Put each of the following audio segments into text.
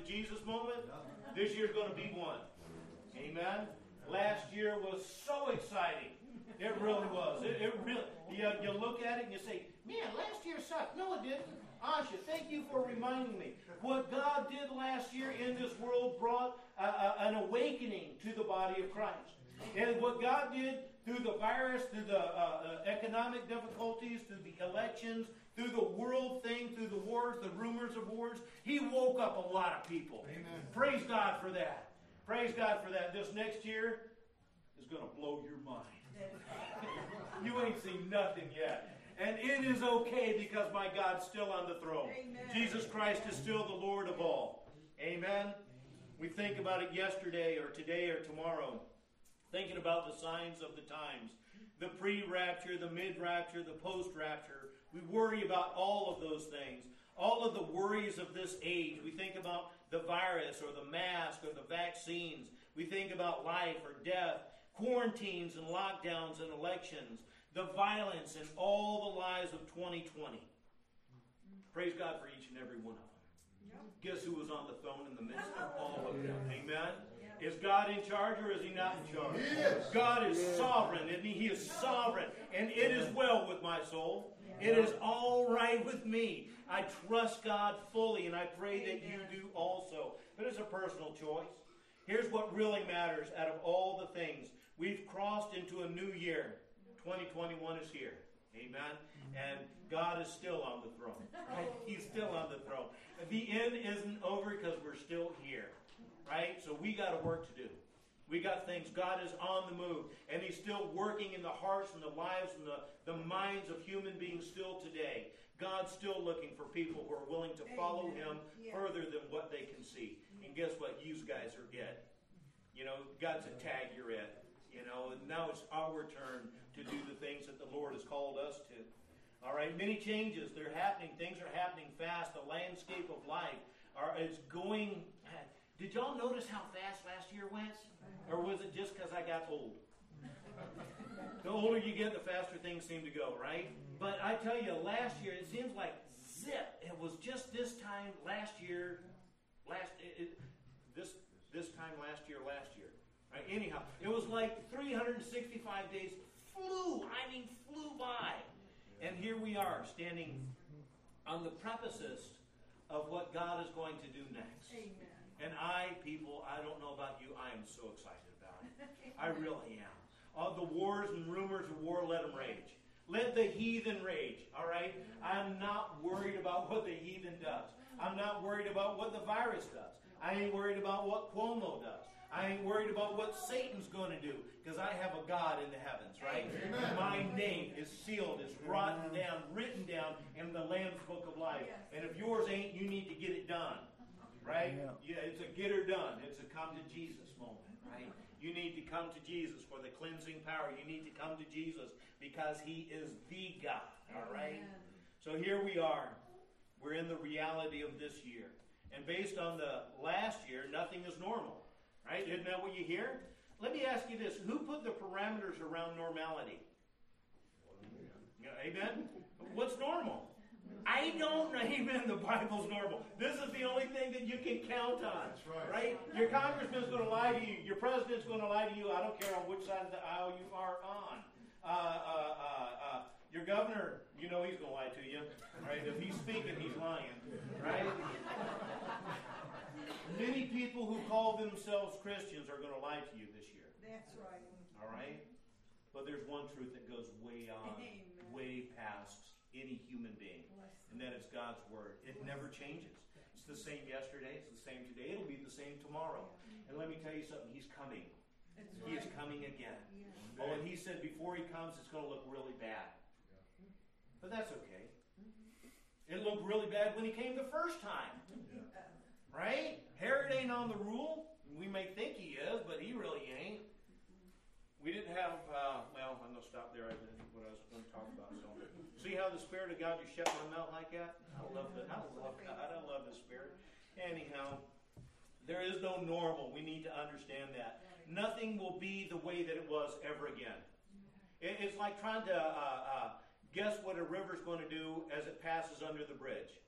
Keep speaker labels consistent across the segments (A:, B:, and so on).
A: Jesus moment, this year's going to be one. Amen? Last year was so exciting. It really was. It really. You look at it and you say, man, last year sucked. No, it didn't. Asha, thank you for reminding me. What God did last year in this world brought an awakening to the body of Christ. And what God did through the virus, through the economic difficulties, through the elections, through the world thing, through the wars, the rumors of wars, He woke up a lot of people.
B: Amen.
A: Praise God for that. Praise God for that. This next year is going to blow your mind. You ain't seen nothing yet. And it is okay because my God's still on the throne.
C: Amen.
A: Jesus Christ is still the Lord of all. Amen. We think about it yesterday or today or tomorrow. Thinking about the signs of the times. The pre-rapture, the mid-rapture, the post-rapture. We worry about all of those things. All of the worries of this age. We think about the virus or the mask or the vaccines. We think about life or death, quarantines and lockdowns and elections, the violence and all the lies of 2020. Praise God for each and every one of them. Guess who was on the throne in the midst of all of them? Amen? Is God in charge or is He not in charge?
B: Yes.
A: God is sovereign, isn't He? He is sovereign. And it is well with my soul. It is all right with me. I trust God fully, and I pray that you do also. But it's a personal choice. Here's what really matters out of all the things. We've crossed into a new year. 2021 is here. Amen? And God is still on the throne. Right? He's still on the throne. The end isn't over because we're still here. Right? So we got a work to do. We got things. God is on the move. And He's still working in the hearts and the lives and the minds of human beings still today. God's still looking for people who are willing to follow Him further than what they can see. And guess what? You guys are it. You know, God's a tag, you're it. You know, and now it's our turn to do the things that the Lord has called us to. All right, many changes. They're happening. Things are happening fast. The landscape of life is going. Did y'all notice how fast last year went? Or was it just because I got old? The older you get, the faster things seem to go, right? But I tell you, last year, it seems like zip. It was just this time last year. This time last year. Right? Anyhow, it was like 365 days flew by. And here we are, standing on the precipice of what God is going to do next.
C: Amen.
A: And I don't know about you, I am so excited about it. I really am. All the wars and rumors of war, let them rage. Let the heathen rage, all right? I'm not worried about what the heathen does. I'm not worried about what the virus does. I ain't worried about what Cuomo does. I ain't worried about what Satan's going to do, because I have a God in the heavens, right? Amen. My name is sealed, is written down in the Lamb's Book of Life.
C: Yes.
A: And if yours ain't, you need to get it done, right? Yeah, it's a get her done. It's a come to Jesus moment, right? You need to come to Jesus for the cleansing power. You need to come to Jesus because He is the God, all right? Amen. So here we are. We're in the reality of this year. And based on the last year, nothing is normal. Right? Isn't that what you hear? Let me ask you this. Who put the parameters around normality? Amen? What's normal? I don't know. Amen. The Bible's normal. This is the only thing that you can count on.
B: That's right.
A: Right? Your congressman's going to lie to you. Your president's going to lie to you. I don't care on which side of the aisle you are on. Your governor, you know he's going to lie to you. Right? If he's speaking, he's lying. Right? Many people who call themselves Christians are going to lie to you this year.
C: That's right.
A: All right? But there's one truth that goes way on, way past any human being, and that is God's Word. It never changes. It's the same yesterday. It's the same today. It'll be the same tomorrow. And let me tell you something. He's coming. He is coming again. Oh, and He said before He comes, it's going to look really bad. But that's okay. It looked really bad when He came the first time. Right? Herod ain't on the rule. We may think he is, but he really ain't. We didn't have, I'm going to stop there. I didn't know what I was going to talk about. So, see how the Spirit of God just shut my mouth like that? I love God. I love the Spirit. Anyhow, there is no normal. We need to understand that. Nothing will be the way that it was ever again. It's like trying to guess what a river's going to do as it passes under the bridge.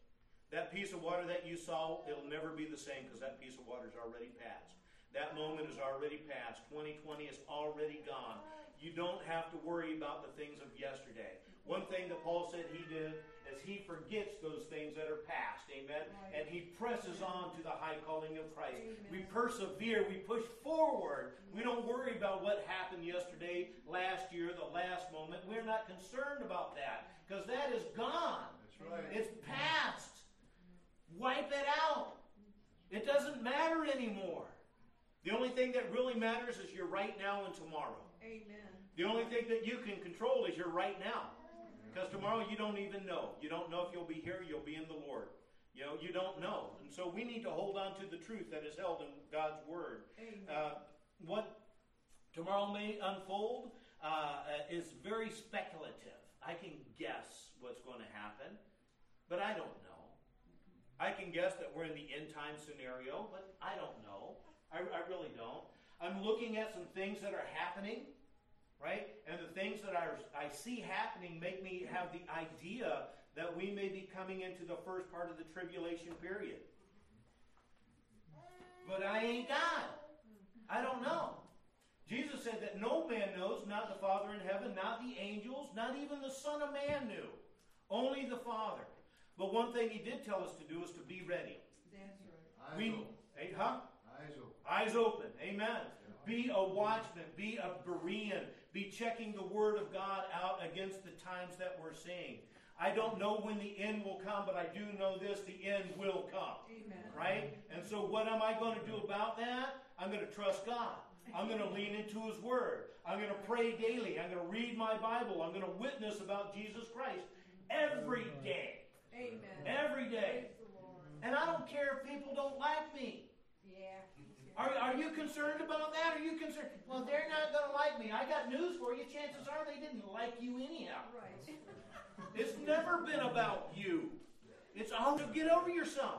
A: That piece of water that you saw, it'll never be the same because that piece of water is already passed. That moment is already passed. 2020 is already gone. You don't have to worry about the things of yesterday. One thing that Paul said he did is he forgets those things that are past. Amen? And he presses on to the high calling of Christ. Amen. We persevere. We push forward. We don't worry about what happened yesterday, last year, the last moment. We're not concerned about that because that is gone.
B: That's right.
A: It's past. Wipe it out. It doesn't matter anymore. The only thing that really matters is your right now and tomorrow.
C: Amen.
A: The only thing that you can control is your right now. Because tomorrow you don't even know. You don't know if you'll be here, you'll be in the Lord. You don't know. And so we need to hold on to the truth that is held in God's Word. What tomorrow may unfold is very speculative. I can guess what's going to happen, but I don't know. I can guess that we're in the end time scenario, but I don't know. I really don't. I'm looking at some things that are happening, right? And the things that I see happening make me have the idea that we may be coming into the first part of the tribulation period. But I ain't God. I don't know. Jesus said that no man knows, not the Father in heaven, not the angels, not even the Son of Man knew. Only the Father. But one thing he did tell us to do is to be ready.
C: That's right.
A: Eyes open. Amen. Be a watchman. Be a Berean. Be checking the Word of God out against the times that we're seeing. I don't know when the end will come, but I do know this, the end will come.
C: Amen.
A: Right? And so what am I going to do about that? I'm going to trust God. I'm going to lean into His Word. I'm going to pray daily. I'm going to read my Bible. I'm going to witness about Jesus Christ every day.
C: Amen.
A: Every day. And I don't care if people don't like me.
C: Yeah.
A: Are you concerned about that? Are you concerned? Well, they're not going to like me. I got news for you. Chances are they didn't like you anyhow.
C: Right.
A: It's never been about you. It's all to get over yourself.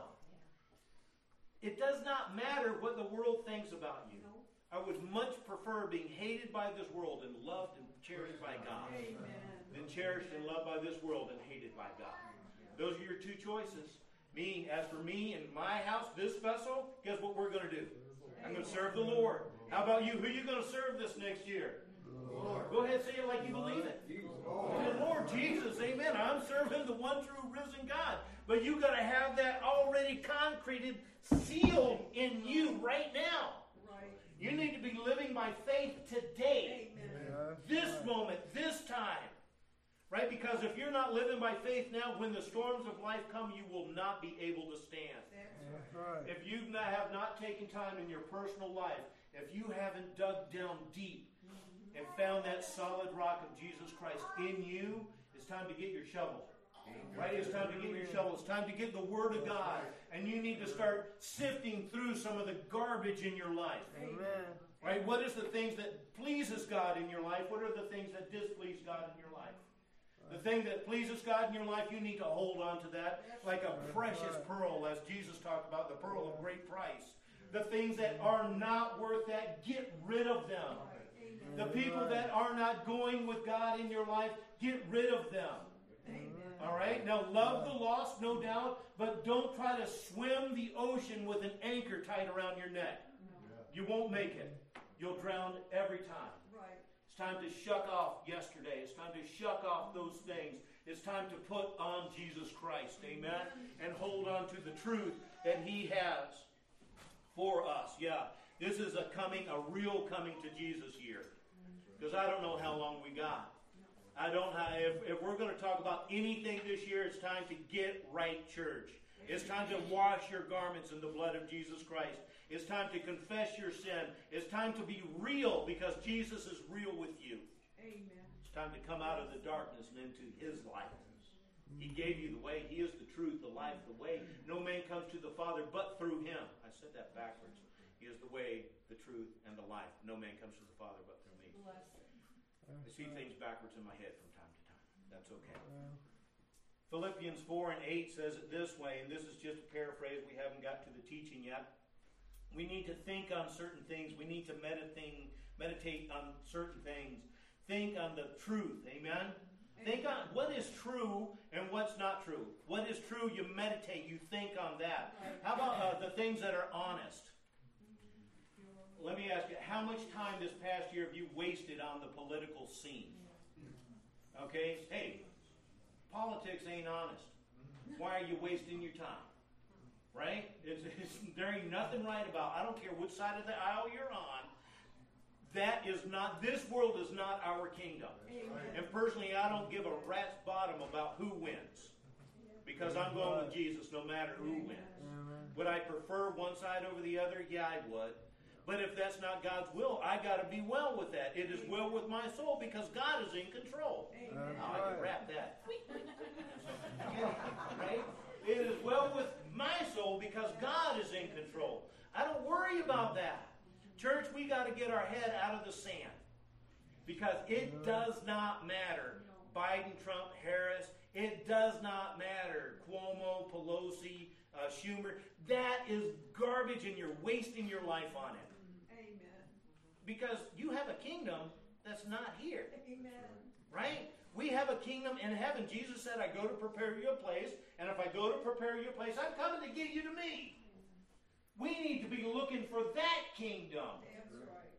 A: It does not matter what the world thinks about you. I would much prefer being hated by this world and loved and cherished by God.
C: Amen.
A: Than cherished and loved by this world and hated by God. Those are your two choices. As for me and my house, this vessel, guess what we're going to do? I'm going to serve the Lord. How about you? Who are you going to serve this next year? Lord. Go ahead and say it like you believe it. The Lord Jesus, amen. I'm serving the one true risen God. But you got to have that already concreted, sealed in you right now.
C: Right.
A: You need to be living by faith today.
C: Amen.
A: This moment, this time. Right? Because if you're not living by faith now, when the storms of life come, you will not be able to stand.
C: That's right.
A: If you have not taken time in your personal life, if you haven't dug down deep and found that solid rock of Jesus Christ in you, it's time to get your shovel. Right? It's time to get your shovel. It's time to get the Word of God. And you need to start sifting through some of the garbage in your life.
C: Amen.
A: Right? What is the things that pleases God in your life? What are the things that displease God in your life? The thing that pleases God in your life, you need to hold on to that like a precious pearl, as Jesus talked about, the pearl of great price. The things that are not worth that, get rid of them. The people that are not going with God in your life, get rid of them. All right? Now, love the lost, no doubt, but don't try to swim the ocean with an anchor tied around your neck. You won't make it. You'll drown every time. It's time to shuck off yesterday. It's time to shuck off those things. It's time to put on Jesus Christ. Amen? And hold on to the truth that He has for us. Yeah. This is a real coming to Jesus year. Because I don't know how long we got. I don't know if we're going to talk about anything this year, it's time to get right, church. It's time to wash your garments in the blood of Jesus Christ. It's time to confess your sin. It's time to be real because Jesus is real with you.
C: Amen.
A: It's time to come out of the darkness and into His light. He gave you the way. He is the truth, the life, the way. No man comes to the Father but through Him. I said that backwards. He is the way, the truth, and the life. No man comes to the Father but through me. I see things backwards in my head from time to time. That's okay. Philippians 4 and 8 says it this way, and this is just a paraphrase. We haven't got to the teaching yet. We need to think on certain things. We need to meditate on certain things. Think on the truth. Amen? Think on what is true and what's not true. What is true, you meditate, you think on that. How about the things that are honest? Let me ask you, how much time this past year have you wasted on the political scene? Okay? Hey, politics ain't honest. Why are you wasting your time? Right? There ain't nothing right about it. I don't care which side of the aisle you're on. That is not, this world is not our kingdom. And personally, I don't give a rat's bottom about who wins. Because I'm going with Jesus no matter who wins. Would I prefer one side over the other? Yeah, I would. But if that's not God's will, I got to be well with that. It is well with my soul because God is in control. I can wrap that. Right? It is well with my soul because God is in control. I don't worry about that. Church, we got to get our head out of the sand. Because it does not matter. Biden, Trump, Harris. It does not matter. Cuomo, Pelosi, Schumer. That is garbage and you're wasting your life on it.
C: Amen.
A: Because you have a kingdom that's not here.
C: Amen.
A: Right? We have a kingdom in heaven. Jesus said, I go to prepare you a place. And if I go to prepare you a place, I'm coming to get you to me. We need to be looking for that kingdom.
C: That's right.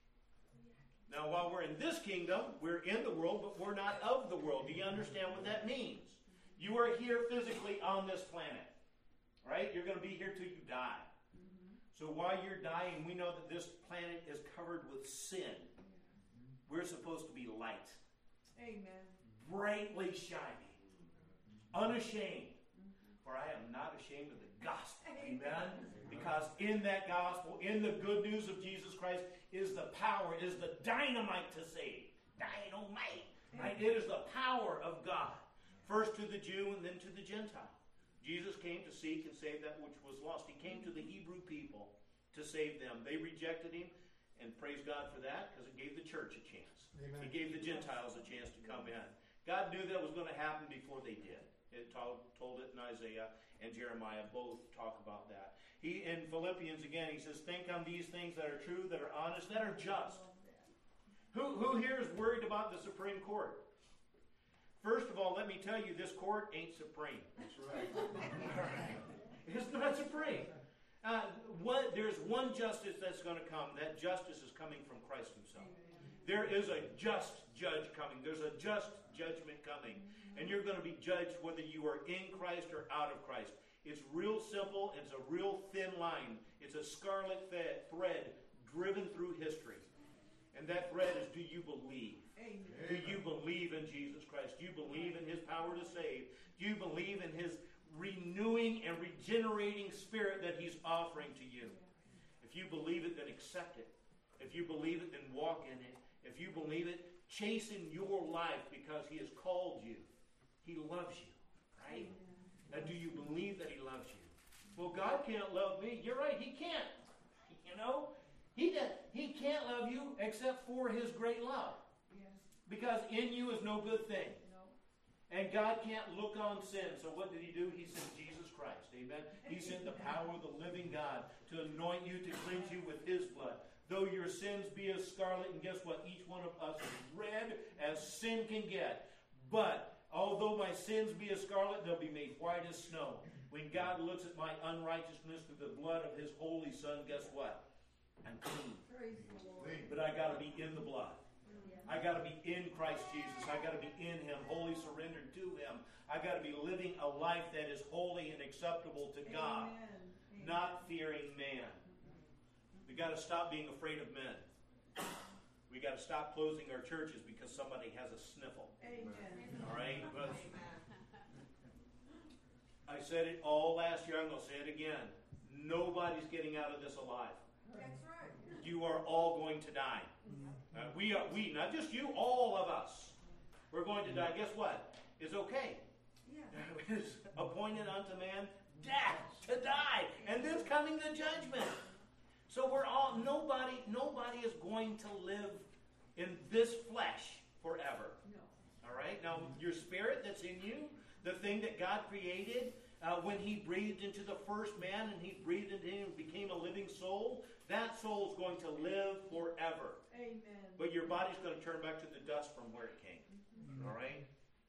A: Now, while we're in this kingdom, we're in the world, but we're not of the world. Do you understand what that means? You are here physically on this planet. Right? You're going to be here till you die. So while you're dying, we know that this planet is covered with sin. We're supposed to be light.
C: Amen.
A: Brightly shining. Unashamed. For I am not ashamed of the gospel. Amen? Because in that gospel, in the good news of Jesus Christ, is the power, is the dynamite to save. Dynamite. Right? It is the power of God. First to the Jew and then to the Gentile. Jesus came to seek and save that which was lost. He came to the Hebrew people to save them. They rejected him, and praise God for that, because it gave the church a chance. Amen. It gave the Gentiles a chance to come in. God knew that was going to happen before they did. It told it in Isaiah and Jeremiah. Both talk about that. He in Philippians, again, he says, think on these things that are true, that are honest, that are just. Who here is worried about the Supreme Court? First of all, let me tell you, this court ain't supreme. That's right. It's not supreme. There's one justice that's going to come. That justice is coming from Christ himself. There is a just judge coming. There's a just judgment coming. And you're going to be judged whether you are in Christ or out of Christ. It's real simple. It's a real thin line. It's a scarlet thread driven through history. And that thread is, do you believe? Amen. Do you believe in Jesus Christ? Do you believe in his power to save? Do you believe in his renewing and regenerating spirit that he's offering to you? If you believe it, then accept it. If you believe it, then walk in it. If you believe it, chasten your life because he has called you. He loves you, right? Now, do you believe that he loves you? Well, God can't love me. You're right, he can't. You know? He can't love you except for his great love. Yes. Because in you is no good thing. No. And God can't look on sin. So what did he do? He sent Jesus Christ. Amen. He sent the power of the living God to anoint you, to cleanse you with his blood. Though your sins be as scarlet, and guess what? Each one of us is red as sin can get. But although my sins be as scarlet, they'll be made white as snow. When God looks at my unrighteousness through the blood of his holy Son, guess what? I'm clean. But I got to be in the blood. I got to be in Christ Jesus. I got to be in him, wholly surrendered to him. I got to be living a life that is holy and acceptable to God, not fearing man. We got to stop being afraid of men. We got to stop closing our churches because somebody has a sniffle. Amen. All right? I said it all last year. I'm going to say it again. Nobody's getting out of this alive. That's right. You are all going to die. We, not just you, all of us. We're going to die. Guess what? It's okay. Yeah. It's appointed unto man death, to die. And then's coming the judgment. So we're all, nobody is going to live in this flesh forever. No. All right? Now, your spirit that's in you, the thing that God created, when he breathed into the first man and he breathed into him and became a living soul, that soul is going to live forever. Amen. But your body's going to turn back to the dust from where it came. Mm-hmm. All right?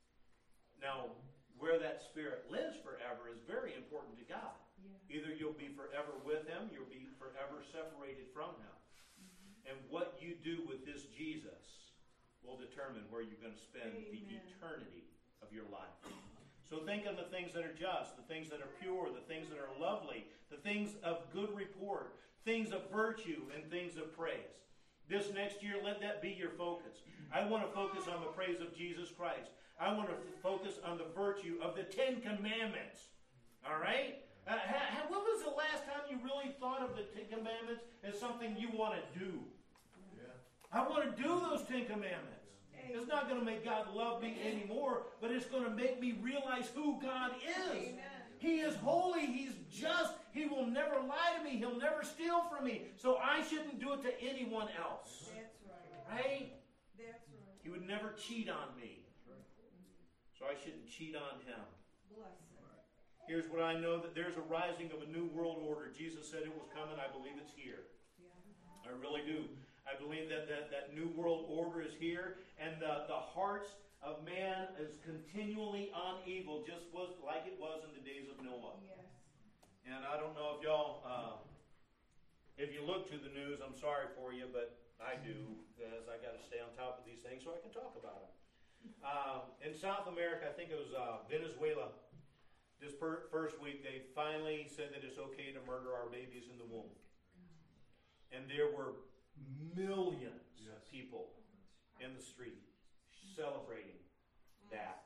A: Now, where that spirit lives forever is very important to God.
C: Yeah.
A: Either you'll be forever with him, you'll be forever separated from him. And what you do with this Jesus will determine where you're going to spend the eternity of your life. So think on the things that are just, the things that are pure, the things that are lovely, the things of good report, things of virtue, and things of praise. This next year, let that be your focus. I want to focus on the praise of Jesus Christ. I want to focus on the virtue of the Ten Commandments. All right? When was the last time you really thought of the Ten Commandments as something you want to do? Yeah. I want to do those Ten Commandments. It's not going to make God love me anymore, but it's going to make me realize who God is. Amen. He is holy. He's just. He will never lie to me. He'll never steal from me. So I shouldn't do it to anyone else.
C: That's right.
A: Right?
C: That's right.
A: He would never cheat on me. So I shouldn't cheat on him.
C: Bless him.
A: Here's what I know, that there's a rising of a new world order. Jesus said it was coming. I believe it's here.
C: Yeah.
A: I really do. I believe that new world order is here, and the hearts of man is continually on evil, just was like it was in the days of Noah.
C: Yes.
A: And I don't know if y'all, if you look to the news, I'm sorry for you, but I do, as I got to stay on top of these things so I can talk about them. In South America, I think it was Venezuela, this first week, they finally said that it's okay to murder our babies in the womb. And there were millions of people in the street celebrating that.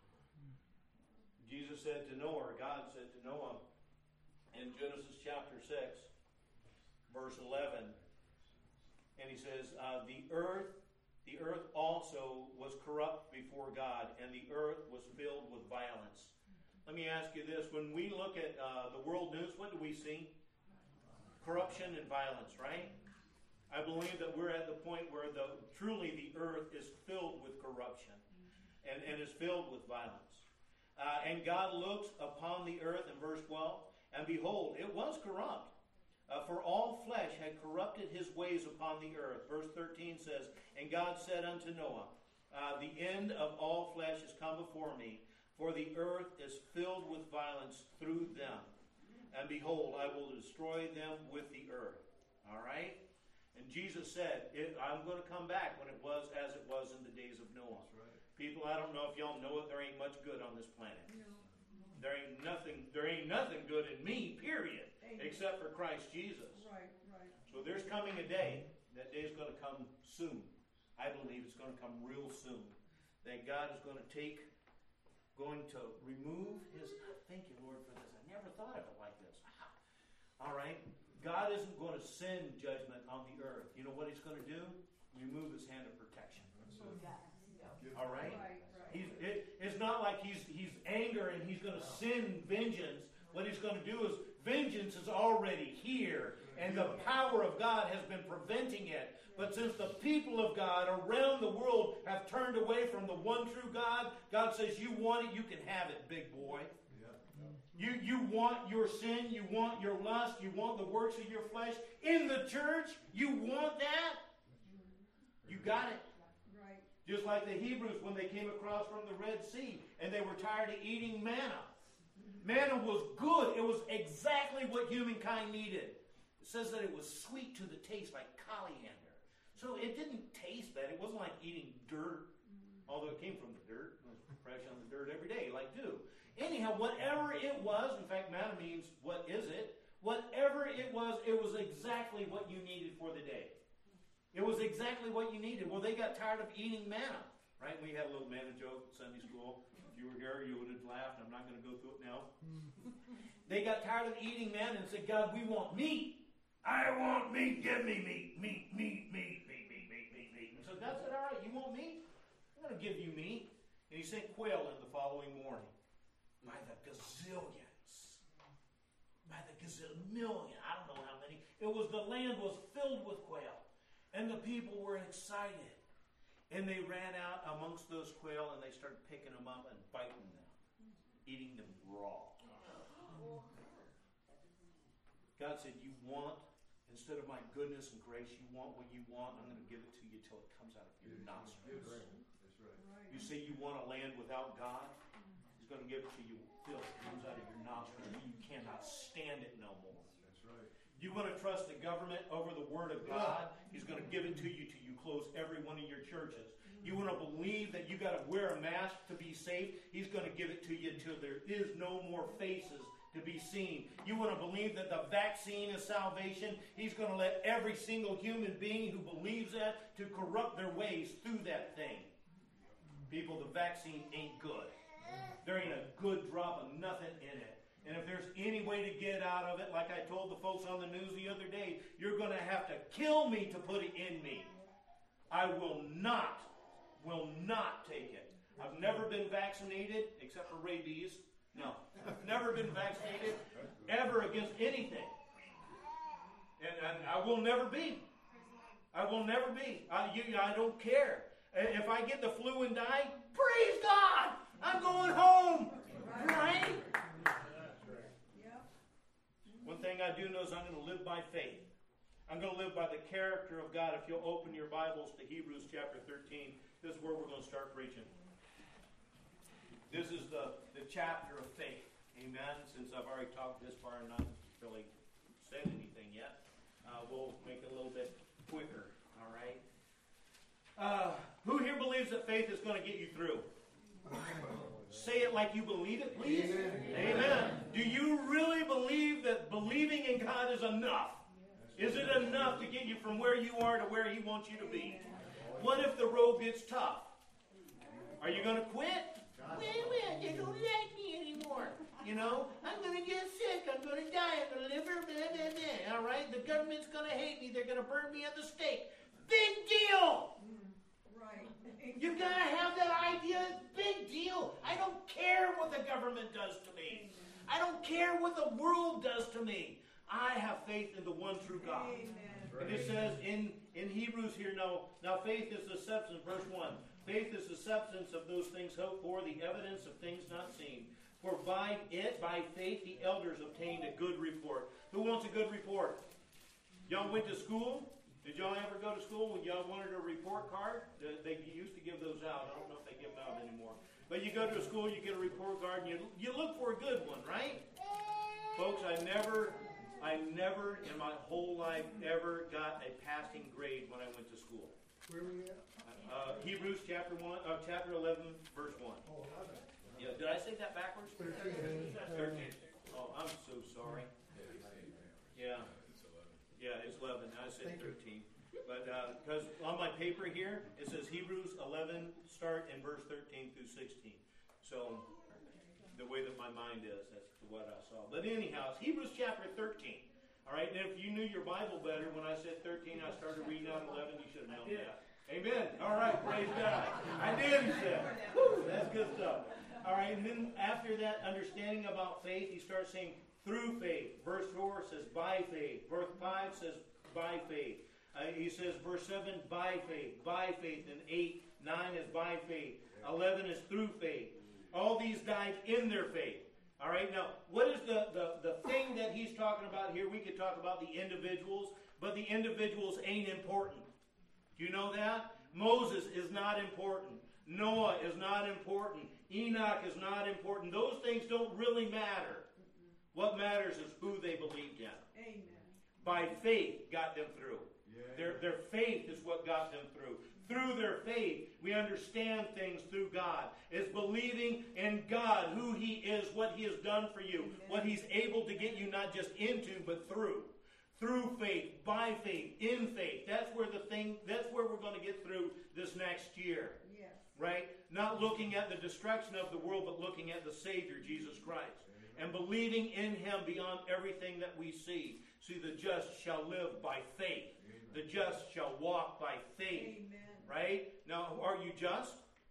A: Jesus said to Noah, or God said to Noah in Genesis chapter 6, verse 11, and he says, the earth also was corrupt before God, and the earth was filled with violence. Let me ask you this. When we look at the world news, what do we see? Corruption and violence, right? I believe that we're at the point where truly the earth is filled with corruption and is filled with violence. And God looks upon the earth in verse 12, and behold, it was corrupt. For all flesh had corrupted his ways upon the earth. Verse 13 says, and God said unto Noah, the end of all flesh is come before me, for the earth is filled with violence through them. And behold, I will destroy them with the earth. All right? And Jesus said, I'm going to come back when it was as it was in the days of Noah. Right. People, I don't know if y'all know it, there ain't much good on this planet. No. There ain't nothing good in me, period, except for Christ Jesus.
C: Right.
A: So there's coming a day, that day is going to come soon. I believe it's going to come real soon. That God is going to remove his, thank you, Lord, for this. I never thought of it like this. All right? God isn't going to send judgment on the earth. You know what he's going to do? Remove his hand of protection. All right? It's not like he's anger and he's going to send vengeance. What he's going to do is vengeance is already here, and the power of God has been preventing it. But since the people of God around the world have turned away from the one true God, God says, you want it, you can have it, big boy. You want your sin, you want your lust, you want the works of your flesh in the church. You want that? You got it.
C: Right.
A: Just like the Hebrews when they came across from the Red Sea and they were tired of eating manna. Manna was good. It was exactly what humankind needed. It says that it was sweet to the taste like coriander. So it didn't taste bad. It wasn't like eating dirt, although it came from the dirt. It was fresh on the dirt every day, like dew. Anyhow, whatever it was, in fact, manna means, what is it? Whatever it was exactly what you needed for the day. It was exactly what you needed. Well, they got tired of eating manna, right? We had a little manna joke at Sunday school. If you were here, you would have laughed. I'm not going to go through it now. They got tired of eating manna and said, God, we want meat. I want meat. Give me meat. Meat. And so God said, all right, you want meat? I'm going to give you meat. And he sent quail in the following morning. By the gazillions. By the gazillion. I don't know how many. The land was filled with quail. And the people were excited. And they ran out amongst those quail and they started picking them up and biting them. Eating them raw. God said, you want, instead of my goodness and grace, you want what you want, I'm going to give it to you till it comes out of your nostrils.
C: That's right.
A: You say you want a land without God? He's going to give it to you. Filth comes out of your nostrils. You cannot stand it no more.
B: That's right.
A: You want to trust the government over the Word of God? He's going to give it to you till you close every one of your churches. You want to believe that you got to wear a mask to be safe? He's going to give it to you until there is no more faces to be seen. You want to believe that the vaccine is salvation? He's going to let every single human being who believes that to corrupt their ways through that thing. People, the vaccine ain't good. There ain't a good drop of nothing in it. And if there's any way to get out of it, like I told the folks on the news the other day, you're going to have to kill me to put it in me. I will not take it. I've never been vaccinated, except for rabies. No, I've never been vaccinated ever against anything. And I will never be. I will never be. I don't care. If I get the flu and die, praise God! I'm going home! Right? One thing I do know is I'm going to live by faith. I'm going to live by the character of God. If you'll open your Bibles to Hebrews chapter 13, this is where we're going to start preaching. This is the chapter of faith. Amen. Since I've already talked this far and not really said anything yet, we'll make it a little bit quicker. All right. Who here believes that faith is going to get you through? Say it like you believe it, please. Amen. Amen. Do you really believe that believing in God is enough? Is it enough to get you from where you are to where He wants you to be? What if the road gets tough? Are you going to quit? Well, they don't like me anymore. You know, I'm going to get sick. I'm going to die. I'm going to live here. Blah, blah, blah. All right? The government's going to hate me. They're going to burn me at the stake. Big deal.
C: Right.
A: You've got to have that idea. Big deal. I don't care what the government does to me. I don't care what the world does to me. I have faith in the one true God.
C: Amen.
A: And it says in Hebrews here, now faith is the substance, verse 1. Faith is the substance of those things hoped for, the evidence of things not seen. For by faith, the elders obtained a good report. Who wants a good report? Y'all went to school? Did y'all ever go to school when y'all wanted a report card? They used to give those out. I don't know if they give them out anymore. But you go to a school, you get a report card, and you look for a good one, right? Folks, I never in my whole life ever got a passing grade when I went to school.
B: Where were you at?
A: Hebrews chapter 11, verse 1.
B: Oh, 11.
A: Yeah, did I say that backwards?
B: 13.
A: 13. Oh, I'm so sorry. Yeah. Yeah, it's 11. I said 13. But because on my paper here, it says Hebrews 11, start in verse 13 through 16. So the way that my mind is, that's what I saw. But anyhow, it's Hebrews chapter 13. All right, and if you knew your Bible better, when I said 13, I started reading out 11. You should have known that. Amen. All right, praise God. I did, he said. Whew, that's good stuff. All right, and then after that, understanding about faith, he starts saying, through faith. Verse 4 says, by faith. Verse 5 says, by faith. He says, verse 7, by faith. And 8, 9 is by faith. 11 is through faith. All these died in their faith. All right, now, what is the thing that he's talking about here? We could talk about the individuals, but the individuals ain't important. Do you know that? Moses is not important. Noah is not important. Enoch is not important. Those things don't really matter. What matters is who they believed in.
C: Amen.
A: By faith got them through.
B: Yeah.
A: Their faith is what got them through. Through their faith, we understand things through God. It's believing in God, who He is, what He has done for you, what He's able to get you not just into, but through. Through faith, by faith, in faith. That's where we're going to get through this next year.
C: Yes.
A: Right? Not looking at the destruction of the world, but looking at the Savior, Jesus Christ. And believing in Him beyond everything that we see. See, the just shall live by faith. The just shall walk by faith.
C: Amen.
A: Right? Now, are you just?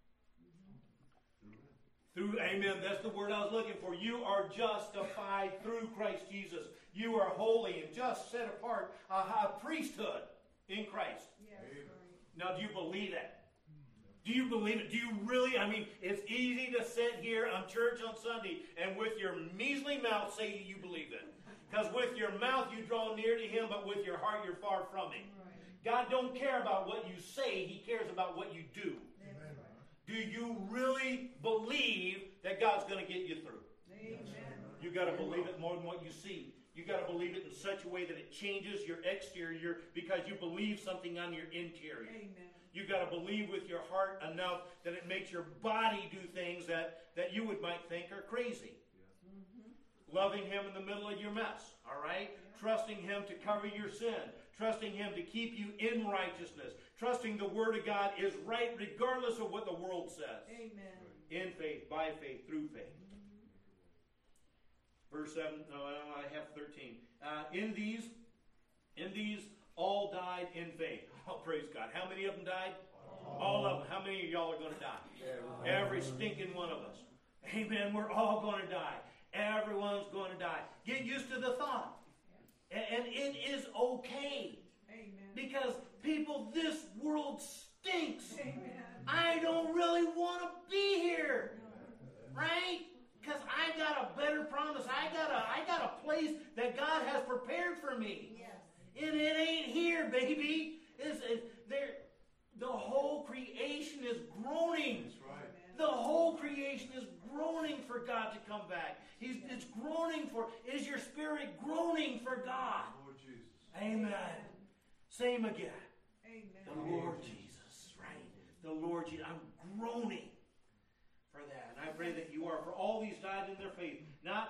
A: Through, amen. That's the word I was looking for. You are justified through Christ Jesus. You are holy and just, set apart, a priesthood in Christ.
C: Yes. Right.
A: Now, do you believe it? Do you believe it? Do you really? I mean, it's easy to sit here on church on Sunday and with your measly mouth say you believe it. Because with your mouth you draw near to Him, but with your heart you're far from Him.
C: Right.
A: God don't care about what you say. He cares about what you do.
C: That's right.
A: Do you really believe that God's going to get you through?
C: Amen.
A: You got to believe it more than what you see. You got to believe it in such a way that it changes your exterior because you believe something on your interior.
C: Amen.
A: You got to believe with your heart enough that it makes your body do things that you might think are crazy. Loving Him in the middle of your mess, all right? Trusting Him to cover your sin. Trusting Him to keep you in righteousness. Trusting the Word of God is right regardless of what the world says.
C: Amen.
A: In faith, by faith, through faith. Verse 7, no, I have 13. In these all died in faith. Oh, praise God. How many of them died? All of them. How many of y'all are going to die? Every stinking one of us. Amen. We're all going to die. Everyone's going to die. Get used to the thought. And it is okay.
C: Amen.
A: Because, people, this world stinks.
C: Amen.
A: I don't really want to be here. Right? Because I got a better promise. I got a place that God has prepared for me.
C: Yes.
A: And it ain't here, baby. The whole creation is groaning.
B: That's right.
A: The whole creation is groaning for God to come back. It's groaning for, is your spirit groaning for God?
B: Lord Jesus.
A: Amen. Same again.
C: Amen.
A: The Lord Jesus, right? The Lord Jesus. I'm groaning for that. And I pray that you are. For all these died in their faith, not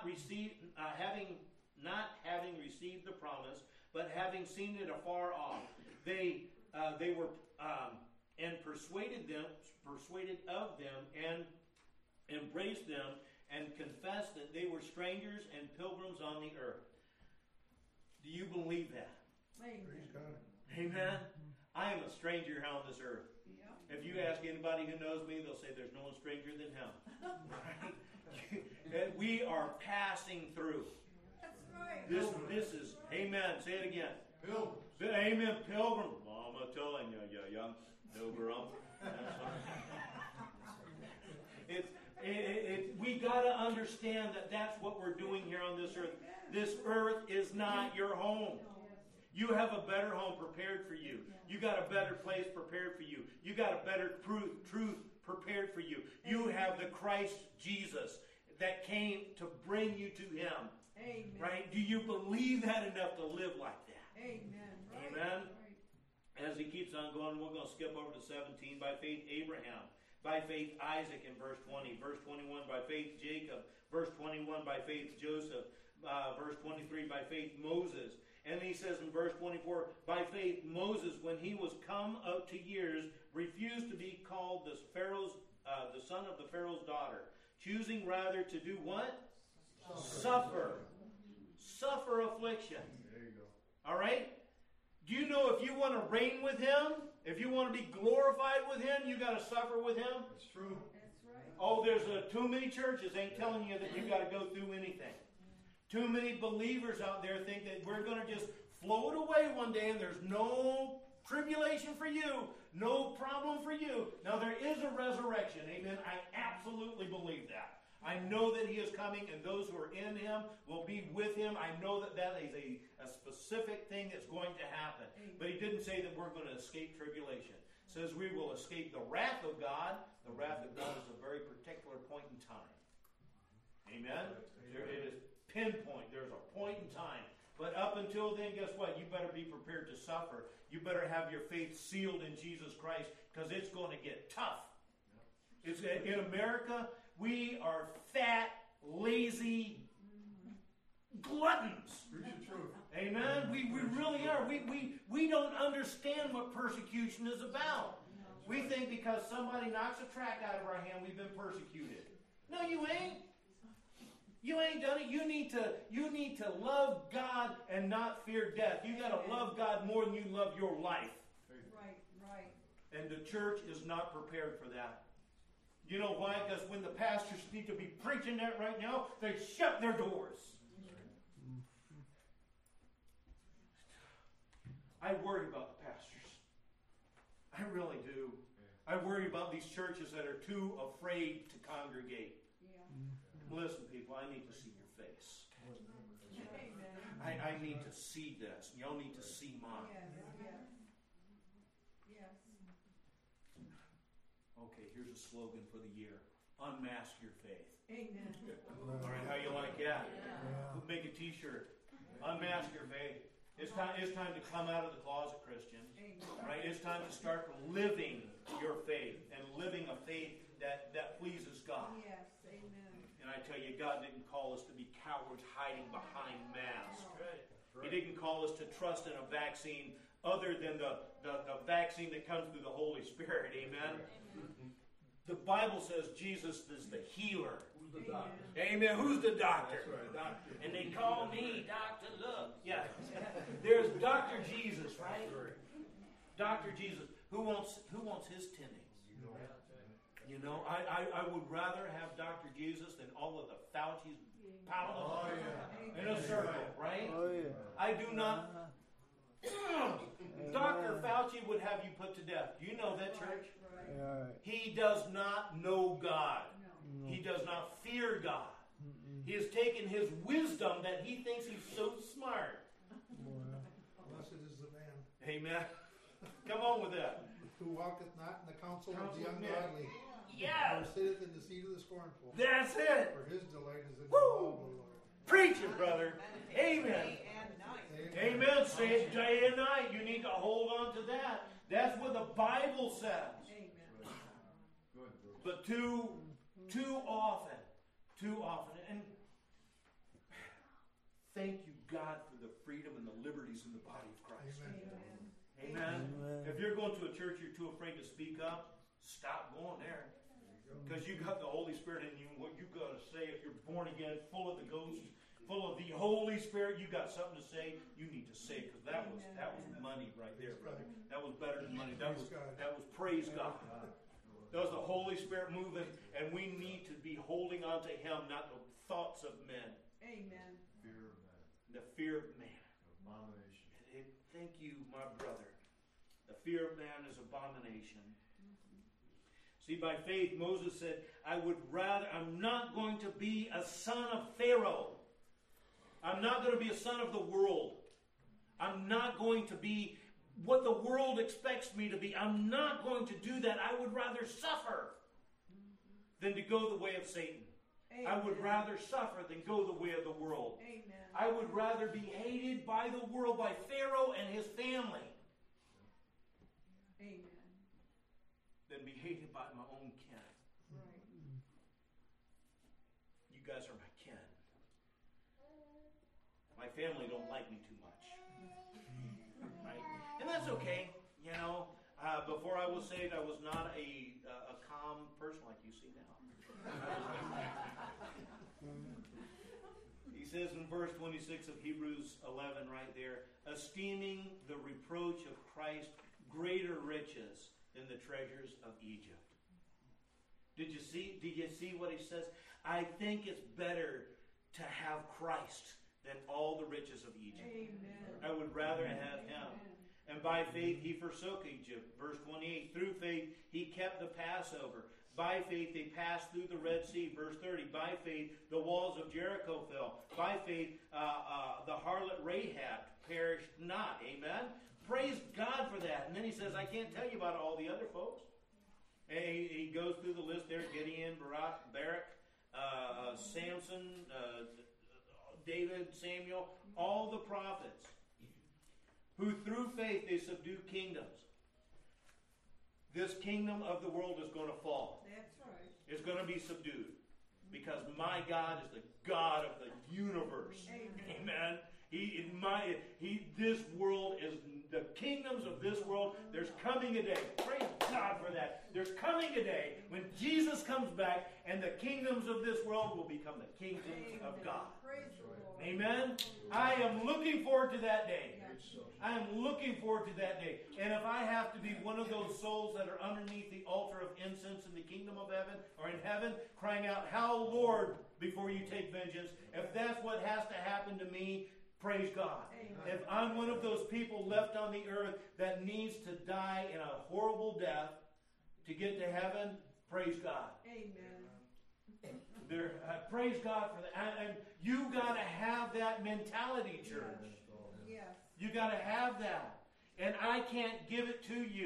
A: having received the promise, but having seen it afar off. They were and persuaded of them and embraced them and confessed that they were strangers and pilgrims on the earth. Do you believe that?
C: Amen.
B: Praise God.
A: Amen. I am a stranger here on this earth.
C: Yeah.
A: If you ask anybody who knows me, they'll say there's no one stranger than him. Right? We are passing through.
C: That's right.
A: This is, amen. Say it again.
B: Pilgrims.
A: Amen. Pilgrim. Mama telling you, you young pilgrim. We got to understand that that's what we're doing here on this earth. This earth is not your home. You have a better home prepared for you. You got a better place prepared for you. You got a better truth prepared for you. You have the Christ Jesus that came to bring you to Him.
C: Amen.
A: Right? Do you believe that enough to live like that?
C: Amen. Right.
A: Amen.
C: Right.
A: As he keeps on going, we're going to skip over to 17. By faith, Abraham. By faith, Isaac in verse 20. Verse 21, by faith, Jacob. Verse 21, by faith, Joseph. Verse 23, by faith, Moses. And he says in verse 24, by faith, Moses, when he was come up to years, refused to be called the son of the Pharaoh's daughter, choosing rather to do what? Suffer. Suffer affliction.
B: There you go.
A: All right? Do you know if you want to reign with Him, if you want to be glorified with Him, you got to suffer with Him?
B: That's true.
C: That's right.
A: Oh, there's too many churches ain't telling you that you got to go through anything. Too many believers out there think that we're going to just float away one day and there's no tribulation for you, no problem for you. Now, there is a resurrection. Amen. I absolutely believe that. I know that He is coming, and those who are in Him will be with Him. I know that that is a specific thing that's going to happen. But He didn't say that we're going to escape tribulation. It says we will escape the wrath of God. The wrath of God is a very particular point in time. Amen? It is pinpoint. There's a point in time. But up until then, guess what? You better be prepared to suffer. You better have your faith sealed in Jesus Christ, because it's going to get tough. It's, in America, we are fat, lazy gluttons.
B: Preach the truth.
A: Amen? We really are. We don't understand what persecution is about. We think because somebody knocks a tract out of our hand, we've been persecuted. No, you ain't. You ain't done it. You need to love God and not fear death. You got to love God more than you love your life.
C: Right. Right.
A: And the church is not prepared for that. You know why? Because when the pastors need to be preaching that right now, they shut their doors. I worry about the pastors. I really do. I worry about these churches that are too afraid to congregate.
C: Yeah.
A: Listen, people, I need to see your face.
C: Amen.
A: I need to see this. Y'all need to see mine.
C: Yes. Yes. Yes.
A: Okay, here's a slogan for the year. Unmask your faith.
C: Amen.
A: All right, how you like that? Make a t-shirt. Unmask your faith. It's time to come out of the closet, Christian. Right? It's time to start living your faith and living a faith that pleases God.
C: Yes, amen.
A: And I tell you, God didn't call us to be cowards hiding behind masks. He didn't call us to trust in a vaccine other than the vaccine that comes through the Holy Spirit. Amen? The Bible says Jesus is the healer.
B: Who's the doctor?
A: Amen. Who's the doctor?
B: That's right, doctor.
A: And they call me Dr. Look. Yeah. There's Dr. Jesus, right? Dr. Jesus. Who wants his tendings? You know, I would rather have Dr. Jesus than all of the Fauci's
B: Oh, yeah.
A: in a circle, right?
D: Oh, yeah.
A: I do not. Dr. Fauci would have you put to death. Do you know that, church?
C: Right.
D: Yeah.
A: He does not know God.
C: No.
A: He does not fear God. He has taken his wisdom that he thinks he's so smart.
E: Blessed is the man
A: Amen. Come on with that.
E: who walketh not in the counsel of the
A: Counsel of men.
E: ungodly,
A: Yes.
E: or sitteth in the seat of the scornful.
A: That's it.
E: For his delight is in the
A: Woo!
E: law of the Lord.
A: Preach it, brother. Amen.
C: Day and night.
A: Amen. Say it day and night. You need to hold on to that. That's what the Bible says.
C: Amen.
B: Good, Bruce.
A: But too often, and thank you, God, for the freedom and the liberties in the body of Christ.
E: Amen.
A: Amen.
D: Amen.
A: If you're going to a church you're too afraid to speak up, stop going there. Because you got the Holy Spirit in you. What you got to say, if you're born again, full of the Ghost, full of the Holy Spirit, you got something to say. You need to say it, because that was money right there, brother. That was better than money. That was praise God. That was the Holy Spirit moving, and we need to be holding on to Him, not the thoughts of men.
C: Amen.
B: Fear of man.
A: The fear of man.
B: Abomination.
A: Thank you, my brother. The fear of man is abomination. See, by faith, Moses said, I'm not going to be a son of Pharaoh. I'm not going to be a son of the world. I'm not going to be what the world expects me to be. I'm not going to do that. I would rather suffer than to go the way of Satan.
C: Amen.
A: I would rather suffer than go the way of the world.
C: Amen.
A: I would rather be hated by the world, by Pharaoh and his family,
C: Amen.
A: than be hated by my own kin.
C: Right.
A: You guys are my kin. My family don't like me too much. Right? And that's okay. You know, before I was saved, I was not a calm person like you see now. He says in verse 26 of Hebrews 11 right there, esteeming the reproach of Christ greater riches than the treasures of Egypt. Did you see what he says? I think it's better to have Christ than all the riches of Egypt.
C: Amen.
A: I would rather have him. And by faith he forsook Egypt. Verse 28, through faith he kept the Passover. By faith they passed through the Red Sea. Verse 30, by faith the walls of Jericho fell. By faith the harlot Rahab perished not. Amen? Praise God for that. And then he says, I can't tell you about all the other folks. And he goes through the list there, Gideon, Barak, Samson, David, Samuel, all the prophets, who through faith they subdue kingdoms. This kingdom of the world is going to fall.
C: That's right.
A: It's going to be subdued. Because my God is the God of the universe.
C: Amen.
A: Amen. This world is the kingdoms of this world. There's coming a day. Praise God for that. There's coming a day when Jesus comes back and the kingdoms of this world will become the kingdoms of God.
C: Praise the Lord.
A: Amen. I am looking forward to that day.
C: Yes.
A: I am looking forward to that day. And if I have to be one of those souls that are underneath the altar of incense in the kingdom of heaven or in heaven, crying out, "How, Lord," before you take vengeance, if that's what has to happen to me, praise God.
C: Amen.
A: If I'm one of those people left on the earth that needs to die in a horrible death to get to heaven, praise God.
C: Amen.
A: Praise God for that. And you got to have that mentality, church.
C: Yes.
A: You got to have that. And I can't give it to you.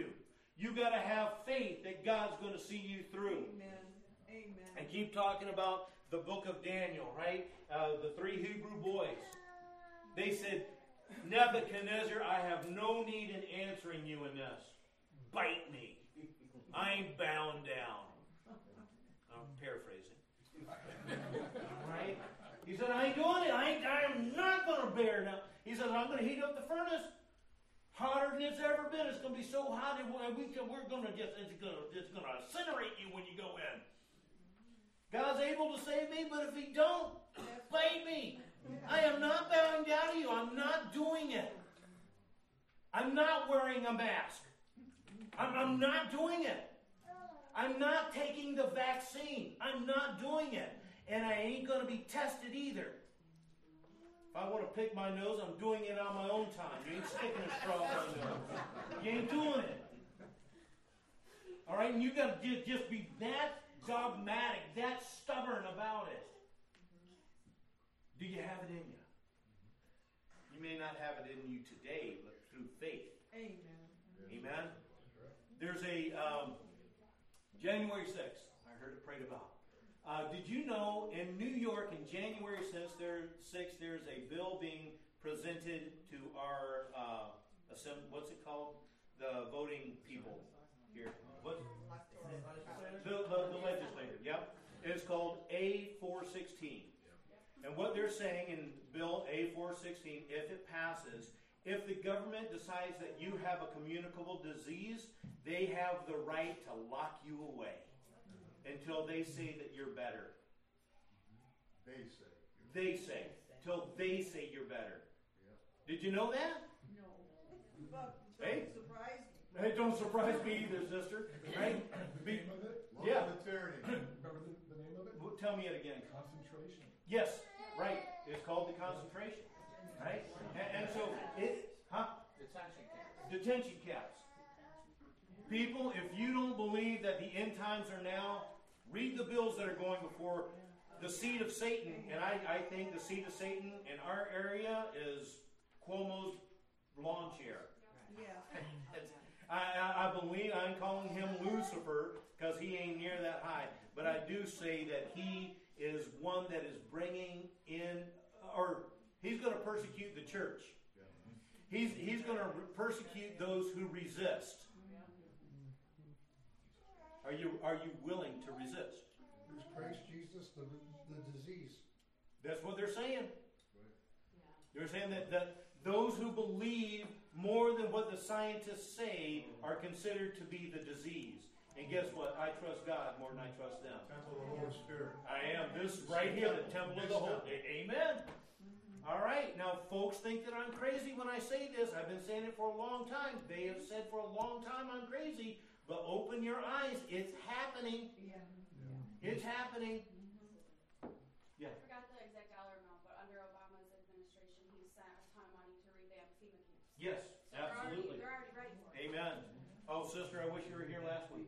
A: You got to have faith that God's going to see you through.
C: Amen. Amen.
A: And keep talking about the book of Daniel, right? The 3 Hebrew boys. They said, Nebuchadnezzar, I have no need in answering you in this. Bite me. I ain't bound down. I'm paraphrasing. Right? He said, I ain't doing it. I am not going to bear down. He said, I'm going to heat up the furnace hotter than it's ever been. It's going to be so hot, we're going to just, it's going to incinerate you when you go in. God's able to save me, but if He don't, bite me. I am not bowing down to you. I'm not doing it. I'm not wearing a mask. I'm not doing it. I'm not taking the vaccine. I'm not doing it. And I ain't going to be tested either. If I want to pick my nose, I'm doing it on my own time. You ain't sticking a straw in my nose. You ain't doing it. All right? And you got to just be that dogmatic, that stubborn about it. Do you have it in you? You may not have it in you today, but through faith.
C: Amen.
A: Amen? There's a January 6th, I heard it prayed about. Did you know in New York in January 6th, there's a bill being presented to our, what's it called? The voting people here. What? The legislature, yep. It's called A416. And what they're saying in Bill A416, if it passes, if the government decides that you have a communicable disease, they have the right to lock you away until they say that you're better.
B: They say.
A: They say. Till they say you're better. Did you know that?
C: No. But
A: Hey?
C: don't surprise me.
A: It don't surprise me either, sister. Right?
E: The name of it?
B: Law
A: Yeah.
B: of the tyranny.
E: Remember the name of it?
A: Well, tell me it again.
E: Concentration.
A: Yes, right. It's called the concentration. Right? And so, detention camps. People, if you don't believe that the end times are now, read the bills that are going before the seed of Satan. And I think the seed of Satan in our area is Cuomo's lawn chair.
C: Yeah.
A: I believe I'm calling him Lucifer because he ain't near that high. But I do say that he is one that is bringing in, or he's going to persecute the church. He's going to persecute those who resist. Are you willing to resist?
E: There's Christ Jesus, the disease.
A: That's what they're saying. They're saying that those who believe more than what the scientists say are considered to be the disease. And guess what? I trust God more than I trust them.
B: Temple of the Holy Spirit.
A: I am. This right here, the temple of the Holy. Amen. All right. Now, folks think that I'm crazy when I say this. I've been saying it for a long time. They have said for a long time I'm crazy. But open your eyes. It's happening.
C: Yeah.
A: It's happening.
D: I forgot the exact dollar amount, but under Obama's administration, he spent a ton of money to revamp FEMA camps.
A: Yes,
D: So
A: absolutely.
D: They're already ready for it.
A: Amen. Oh, sister, I wish you were here last week.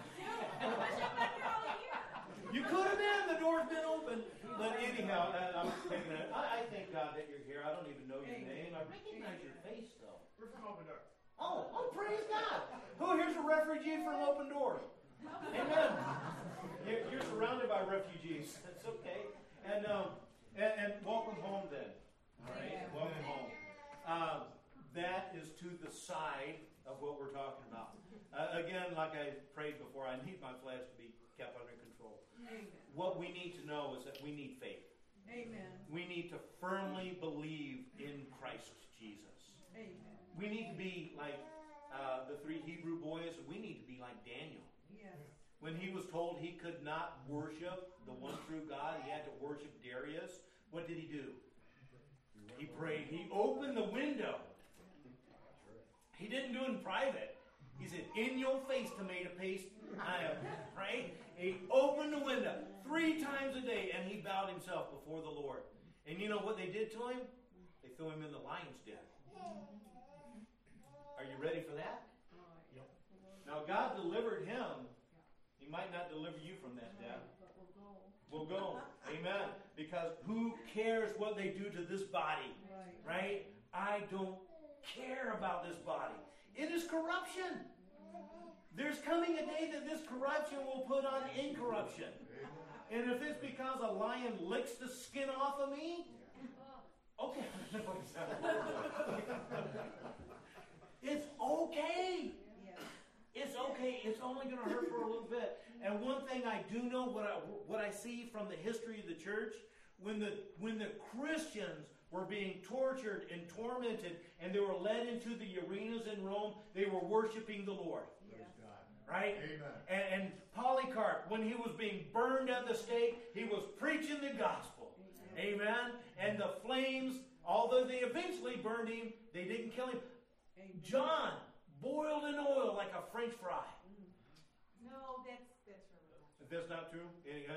A: You could have been. The door's been open. But anyhow, I'm taking it. I thank God that you're here. I don't even know your name. I recognize your face, though.
B: We're from Open Door.
A: Oh, praise God. Oh, here's a refugee from Open Door. Amen. You're surrounded by refugees. That's okay. And welcome home then. All right? Welcome home. That is to the side of what we're talking about. Again, like I prayed before, I need my flesh to be kept under control.
C: Amen.
A: What we need to know is that we need faith.
C: Amen.
A: We need to firmly believe in Christ Jesus.
C: Amen.
A: We need to be like the 3 Hebrew boys. We need to be like Daniel.
C: Yes.
A: When he was told he could not worship the one true God, he had to worship Darius. What did he do? He prayed. He opened the window. He didn't do it in private. He said, in your face, tomato paste, I am, right? He opened the window 3 times a day, and he bowed himself before the Lord. And you know what they did to him? They threw him in the lion's den. Are you ready for that?
C: Yep.
A: Now, God delivered him. He might not deliver you from that death.
C: But we'll go.
A: We'll go. Amen. Because who cares what they do to this body?
C: Right.
A: Right? I don't care about this body. It is corruption. There's coming a day that this corruption will put on incorruption. And if it's because a lion licks the skin off of me, okay. It's okay. It's okay. It's only going to hurt for a little bit. And one thing I do know, what I see from the history of the church, when the Christians were being tortured and tormented, and they were led into the arenas in Rome, they were worshiping the Lord.
B: Praise God.
A: Right?
B: Amen.
A: And Polycarp, when he was being burned at the stake, he was preaching the gospel. Amen. And the flames, although they eventually burned him, they didn't kill him. John, boiled in oil like a French fry.
C: No, that's really not.
A: If that's not true,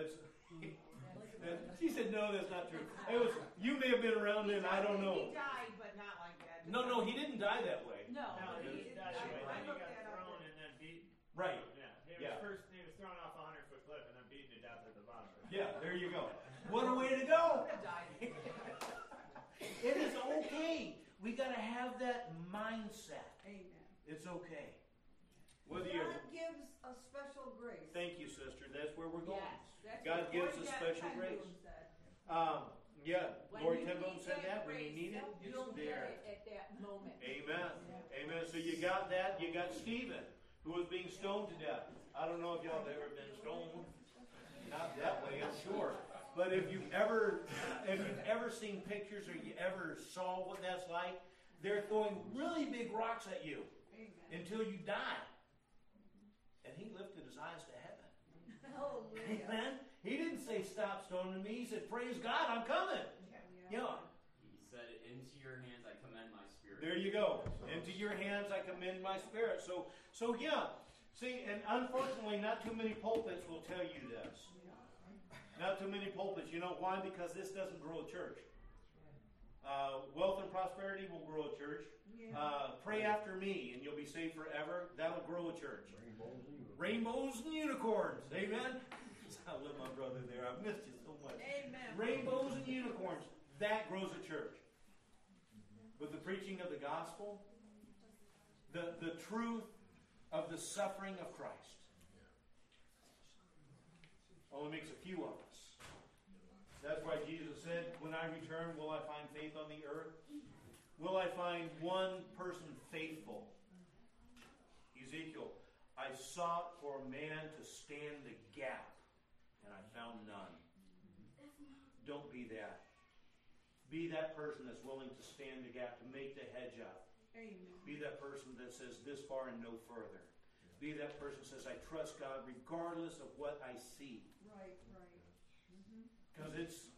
A: she said, no, that's not true. It was, you may have been around then, I don't know.
C: He died, but not like that.
A: No, he didn't die that way.
C: No,
F: No,
C: he
F: he
C: didn't.
F: died
C: I
F: when he
C: looked
F: got
C: that up.
F: thrown and then beaten.
A: Right.
F: Yeah. He was thrown off a 100-foot cliff and then beaten to death at the bottom.
A: Yeah, there you go. What a way to go.
C: He died.
A: It is okay. We got to have that mindset.
C: Amen.
A: It's okay. Whether you're,
C: God gives a special grace.
A: thank you, sister. That's where we're going.
C: Yes, that's
A: God
C: what
A: gives
C: Lord
A: us
C: Jack
A: special
C: Ten
A: grace.
C: Boom said.
A: Yeah,
C: When
A: Lori
C: you
A: Ten Boom
C: need
A: said that. When you
C: grace,
A: need it,
C: you'll
A: it's
C: get
A: there.
C: it at that moment.
A: Amen. Amen. So you got that. You got Stephen, who was being stoned to death. I don't know if y'all have ever been stoned. Not that way, I'm sure. But if you've ever seen pictures or you ever saw what that's like, they're throwing really big rocks at you until you die. And he lifted his eyes to heaven.
C: Hallelujah.
A: Amen. He didn't say, stop stoning me. He said, praise God, I'm coming. Yeah.
G: He said, into your hands I commend my spirit.
A: There you go. Into your hands I commend my spirit. So yeah. See, and unfortunately, not too many pulpits will tell you this. Not too many pulpits. You know why? Because this doesn't grow a church. Wealth and prosperity will grow a church. Pray after me and you'll be saved forever. That'll grow a church. Rainbows and unicorns. Amen. I love my brother there. I've missed you so much.
C: Amen.
A: Rainbows and unicorns. That grows a church. But the preaching of the gospel, the truth of the suffering of Christ, only makes a few of us. That's why Jesus said, when I return, will I find faith on the earth? Will I find one person faithful? Ezekiel, I sought for a man to stand the gap, and I found none. Don't be that. Be that person that's willing to stand the gap, to make the hedge up.
C: Amen.
A: Be that person that says this far and no further. Be that person that says, I trust God regardless of what I see.
C: Right.
A: Because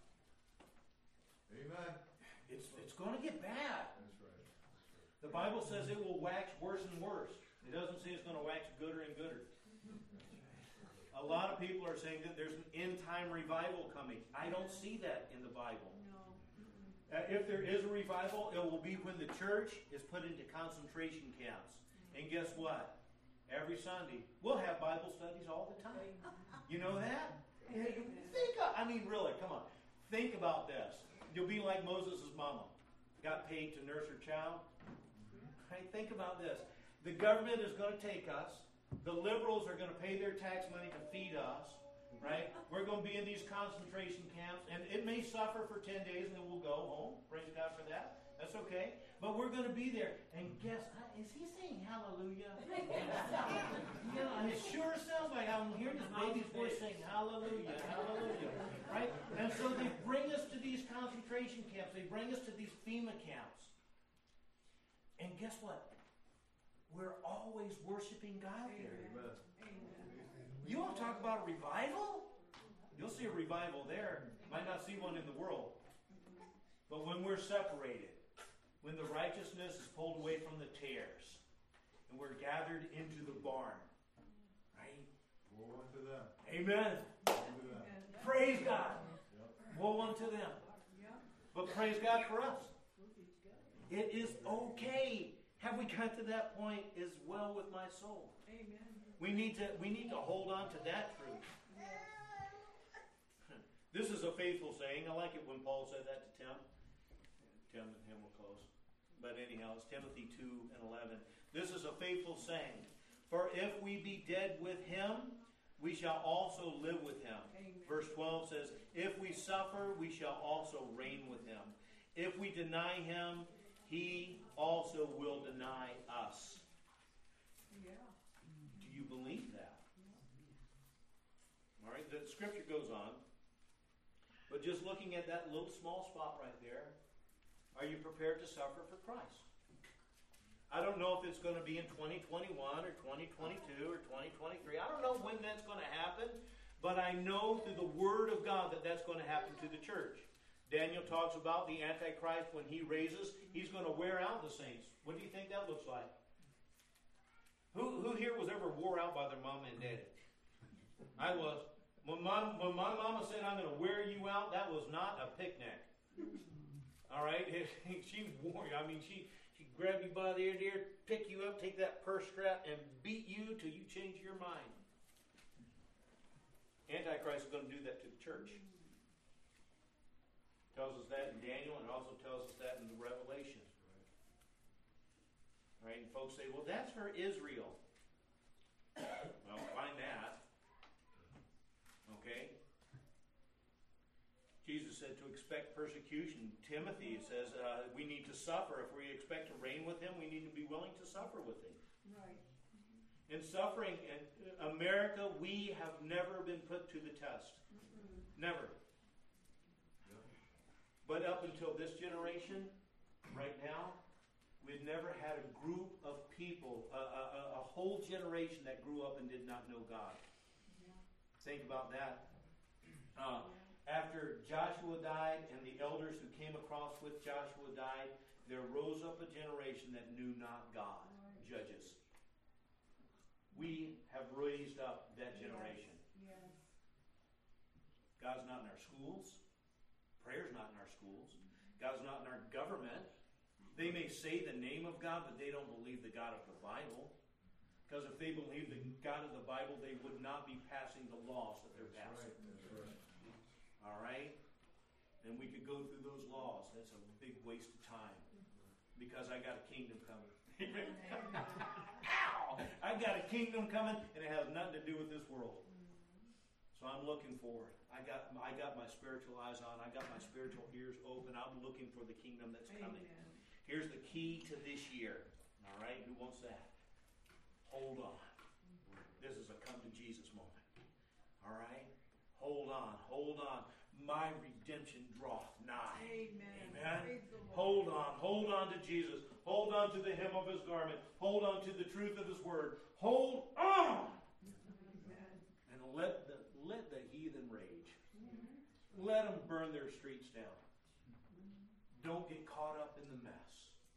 B: Amen.
A: it's going to get bad.
B: That's right.
A: The Bible says it will wax worse and worse. It doesn't say it's going to wax gooder and gooder. A lot of people are saying that there's an end-time revival coming. I don't see that in the Bible.
C: No.
A: If there is a revival, it will be when the church is put into concentration camps. And guess what? Every Sunday, we'll have Bible studies all the time. You know that? Really, come on. Think about this. You'll be like Moses' mama. Got paid to nurse her child. Right? Think about this. The government is going to take us. The liberals are going to pay their tax money to feed us. Right? We're going to be in these concentration camps. And it may suffer for 10 days and then we'll go home. Praise God for that. That's okay. But we're going to be there. And guess, is he saying hallelujah? It sure sounds like I'm hearing this baby's voice saying hallelujah, hallelujah. Right? And so they bring us to these concentration camps. They bring us to these FEMA camps. And guess what? We're always worshiping God there. You want to talk about a revival? You'll see a revival there. Might not see one in the world. But when we're separated, when the righteousness is pulled away from the tares, and we're gathered into the barn, right?
B: Woe unto them.
A: Amen.
B: Woe unto them.
A: Praise God. Woe unto them. But praise God for us. It is okay. Have we got to that point? Is well with my soul.
C: Amen.
A: We need to hold on to that truth. This is a faithful saying. I like it when Paul said that to Tim. Tim and him will close. But anyhow, it's Timothy 2:11. This is a faithful saying. For if we be dead with him, we shall also live with him.
C: Amen.
A: Verse 12 says, if we suffer, we shall also reign with him. If we deny him, he also will deny us.
C: Yeah.
A: Do you believe that? All right, the scripture goes on. But just looking at that little small spot right there, are you prepared to suffer for Christ? I don't know if it's going to be in 2021 or 2022 or 2023. I don't know when that's going to happen, but I know through the Word of God that that's going to happen to the church. Daniel talks about the Antichrist when he raises, he's going to wear out the saints. What do you think that looks like? Who here was ever wore out by their mama and daddy? I was. When my mama said, I'm going to wear you out, that was not a picnic. All right? She wore you. I mean, she grab you by the ear, pick you up, take that purse strap, and beat you till you change your mind. Antichrist is going to do that to the church. Tells us that in Daniel, and it also tells us that in the Revelation. Right? And folks say, well, that's for Israel. Well, find that. Okay? Jesus said to expect persecution. Timothy says we need to suffer. If we expect to reign with him, we need to be willing to suffer with him.
C: Right.
A: In suffering, in America, we have never been put to the test. Never. But up until this generation, right now, we've never had a group of people, a whole generation that grew up and did not know God.
C: Yeah.
A: Think about that. After Joshua died and the elders who came across with Joshua died, there rose up a generation that knew not God. Judges. We have raised up that generation.
C: Yes.
A: God's not in our schools. Prayer's not in our schools. God's not in our government. They may say the name of God, but they don't believe the God of the Bible. Because if they believed the God of the Bible, they would not be passing the laws that they're passing.
B: That's right.
A: All right? And we could go through those laws. That's a big waste of time. Because I got a kingdom coming. Ow! I got a kingdom coming, and it has nothing to do with this world. So I'm looking forward. I got my spiritual eyes on. I got my spiritual ears open. I'm looking for the kingdom that's coming.
C: Amen.
A: Here's the key to this year. All right? Who wants that? Hold on. This is a come to Jesus moment. All right? Hold on. Hold on. My redemption draweth nigh.
C: Amen.
A: Amen.
C: Praise the Lord.
A: Hold on. Hold on to Jesus. Hold on to the hem of his garment. Hold on to the truth of his word. Hold on.
C: Amen.
A: And let the heathen rage. Let them burn their streets down. Don't get caught up in the mess.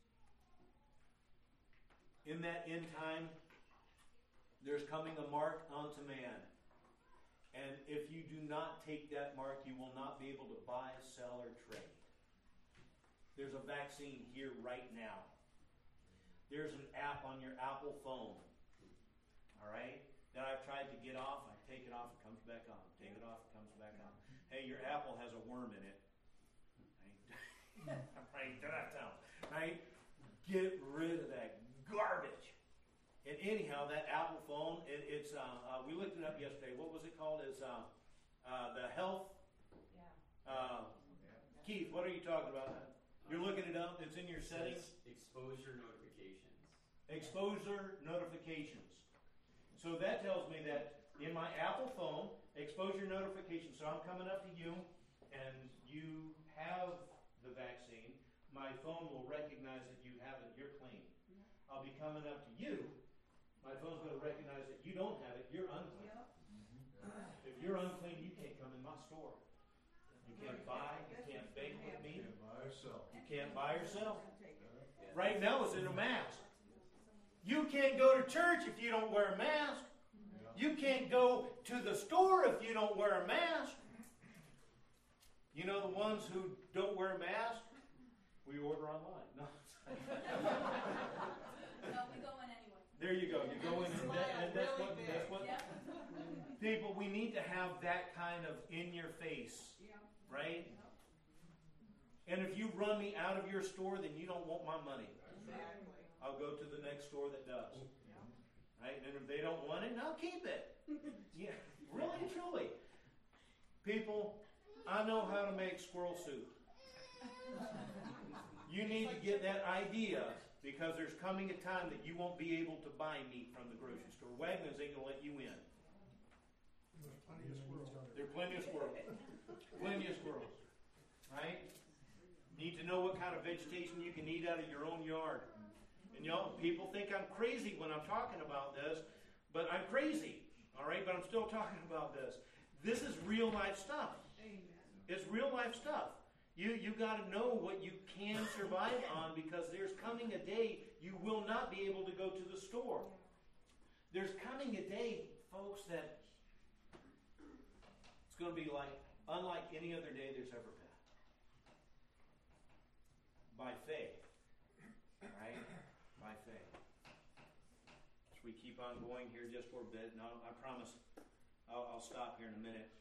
A: In that end time, there's coming a mark unto man. And if you do not take that mark, you will not be able to buy, sell, or trade. There's a vaccine here right now. There's an app on your Apple phone. All right? That I've tried to get off. I take it off, it comes back on. Take it off, it comes back on. Hey, your Apple has a worm in it. Right? Get rid of that garbage. And anyhow, that Apple phone, it's we looked it up yesterday. What was it called? It's the health. Keith, what are you talking about? You're looking it up. It's in your settings.
G: Exposure notifications.
A: Exposure notifications. So that tells me that in my Apple phone, exposure notifications. So I'm coming up to you, and you have the vaccine. My phone will recognize that you have it. You're clean. I'll be coming up to you. My phone's going to recognize that you don't have it. You're unclean. If you're unclean, you can't come in my store. You can't buy. You can't bake with me.
B: Can't buy or sell.
A: You can't buy or sell. Right now, it's in a mask. You can't go to church if you don't wear a mask. You can't go to the store if you don't wear a mask. You know the ones who don't wear a mask? We order online. No.
D: No, we go in anyway.
A: There you go. You go in, and that's what.
D: Yeah.
A: People, we need to have that kind of in your face, right? And if you run me out of your store, then you don't want my money.
C: Exactly.
A: I'll go to the next store that does. Right? And if they don't want it, now keep it. Yeah, really and truly. People, I know how to make squirrel soup. You need to get that idea, because there's coming a time that you won't be able to buy meat from the grocery store. Wegmans ain't going to let you in.
E: There's plenty of squirrels.
A: There are plenty of squirrels. Plenty of squirrels. Right? Need to know what kind of vegetation you can eat out of your own yard. And people think I'm crazy when I'm talking about this, but I'm crazy. All right? But I'm still talking about this. This is real life stuff.
C: Amen.
A: It's real life stuff. You got to know what you can survive on, because there's coming a day you will not be able to go to the store. There's coming a day, folks, that it's going to be unlike any other day there's ever been. By faith. Right? By faith. As we keep on going here just for a bit, and I promise I'll stop here in a minute.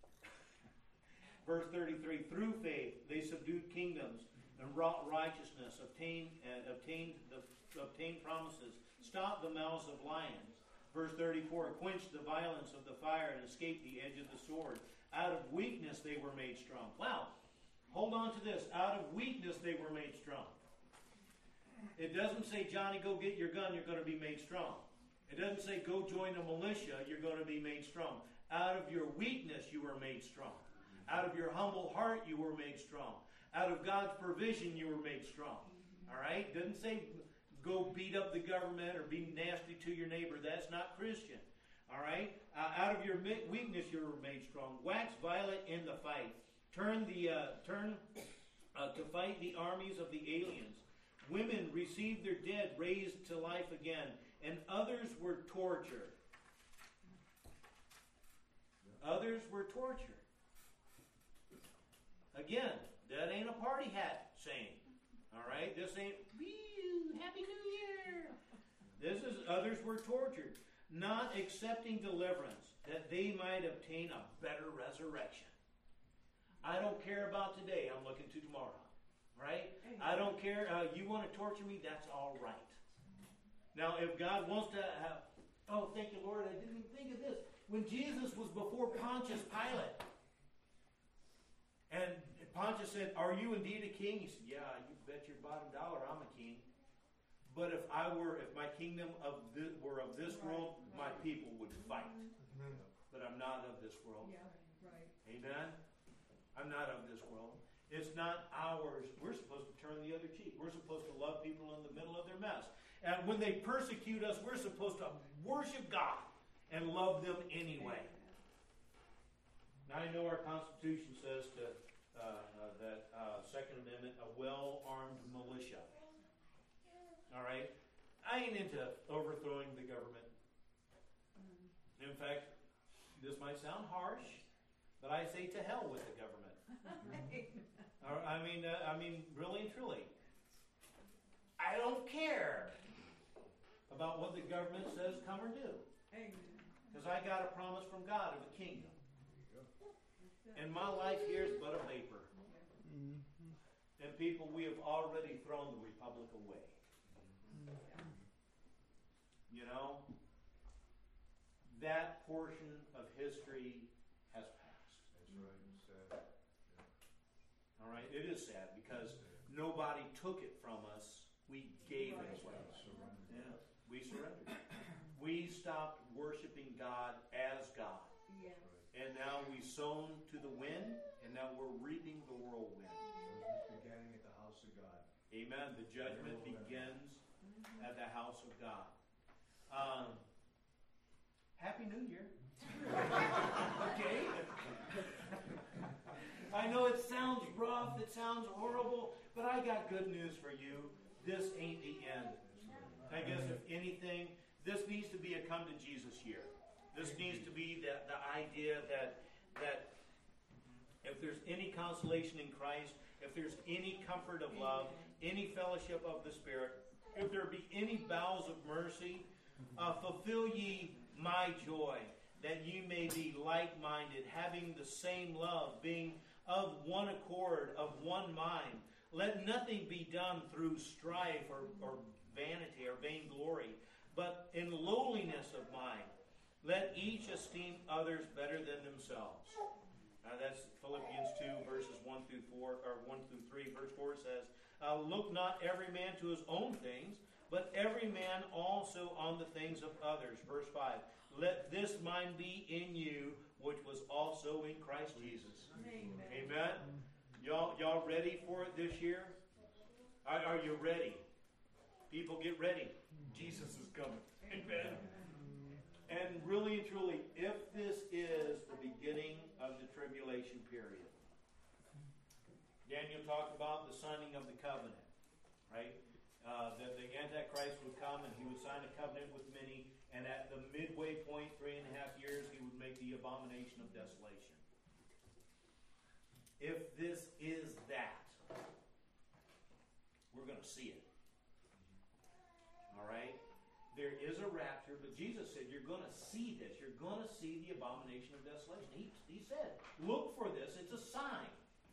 A: Verse 33, through faith they subdued kingdoms and wrought righteousness, obtained promises, stopped the mouths of lions. Verse 34, quenched the violence of the fire and escaped the edge of the sword. Out of weakness they were made strong. Wow. Hold on to this. Out of weakness they were made strong. It doesn't say, Johnny, go get your gun, you're going to be made strong. It doesn't say, go join a militia, you're going to be made strong. Out of your weakness you were made strong. Out of your humble heart you were made strong. Out of God's provision you were made strong. All right? Doesn't say go beat up the government or be nasty to your neighbor. That's not Christian. All right? Out of your weakness you were made strong. Wax violent in the fight. Turn to fight the armies of the aliens. Women received their dead raised to life again, and others were tortured. Others were tortured. Again, that ain't a party hat saying. All right? This ain't, Happy New Year. This is, others were tortured, not accepting deliverance, that they might obtain a better resurrection. I don't care about today. I'm looking to tomorrow. Right? I don't care. You want to torture me? That's all right. Now, if God wants to have, thank you, Lord, I didn't even think of this. When Jesus was before Pontius Pilate, and Pontius said, are you indeed a king? He said, yeah, you bet your bottom dollar I'm a king. But if my kingdom were of this world, my people would fight.
E: Amen.
A: But I'm not of this world.
C: Yeah, right.
A: Amen? I'm not of this world. It's not ours. We're supposed to turn the other cheek. We're supposed to love people in the middle of their mess. And when they persecute us, we're supposed to worship God and love them anyway. Now, I know our Constitution says that Second Amendment, a well-armed militia. All right? I ain't into overthrowing the government. In fact, this might sound harsh, but I say to hell with the government. I mean, really and truly. I don't care about what the government says come or do. Because I got a promise from God of a kingdom. And my life here is but a vapor. And people, we have already thrown the republic away. You know? That portion of history has passed.
B: That's right. It's sad.
A: All right? It is sad because nobody took it from us. We gave it away. Yeah, we surrendered. We stopped worshiping God as God.
C: Yeah.
A: And now we've sown to the wind, and now we're reaping the whirlwind.
B: Judgment's beginning at the house of God.
A: Amen. The judgment begins at the house of God. Happy New Year. Okay? I know it sounds rough, it sounds horrible, but I got good news for you. This ain't the end. I guess if anything, this needs to be a come to Jesus year. This needs to be the idea that if there's any consolation in Christ, if there's any comfort of love, any fellowship of the Spirit, if there be any bowels of mercy, fulfill ye my joy, that ye may be like-minded, having the same love, being of one accord, of one mind. Let nothing be done through strife or vanity or vainglory, but in lowliness of mind, let each esteem others better than themselves. That's Philippians 2, verses 1 through 4, or 1 through 3. Verse 4 says, look not every man to his own things, but every man also on the things of others. Verse 5, let this mind be in you, which was also in Christ Jesus.
C: Amen.
A: Amen. Y'all ready for it this year? Are you ready? People, get ready. Jesus is coming. Amen. And really and truly, if this is the beginning of the tribulation period, Daniel talked about the signing of the covenant, right? That the Antichrist would come and he would sign a covenant with many, and at the midway point, 3.5 years, he would make the abomination of desolation. If this is that, we're going to see it. All right? There is a rapture, but Jesus said you're going to see this. You're going to see the abomination of desolation. He said, look for this. It's a sign.